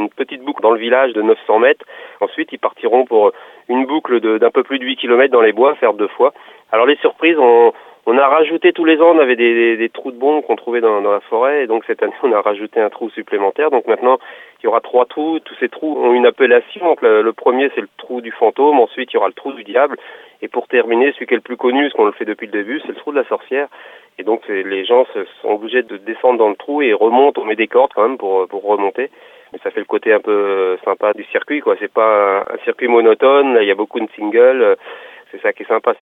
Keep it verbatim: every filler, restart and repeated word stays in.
une petite boucle dans le village de neuf cents mètres. Ensuite, ils partiront pour une boucle de, d'un peu plus de huit kilomètres dans les bois, faire deux fois. Alors les surprises, on, on a rajouté tous les ans, on avait des, des, des trous de bombes qu'on trouvait dans, dans la forêt, et donc cette année, on a rajouté un trou supplémentaire. Donc maintenant, il y aura trois trous. Tous ces trous ont une appellation. Donc le, le premier, c'est le trou du fantôme. Ensuite, il y aura le trou du diable. Et pour terminer, celui qui est le plus connu, parce qu'on le fait depuis le début, c'est le trou de la sorcière. Et donc les gens se sont obligés de descendre dans le trou et remontent. On met des cordes quand même pour pour remonter. Mais ça fait le côté un peu sympa du circuit, quoi. C'est pas un circuit monotone. Là, il y a beaucoup de singles. C'est ça qui est sympa.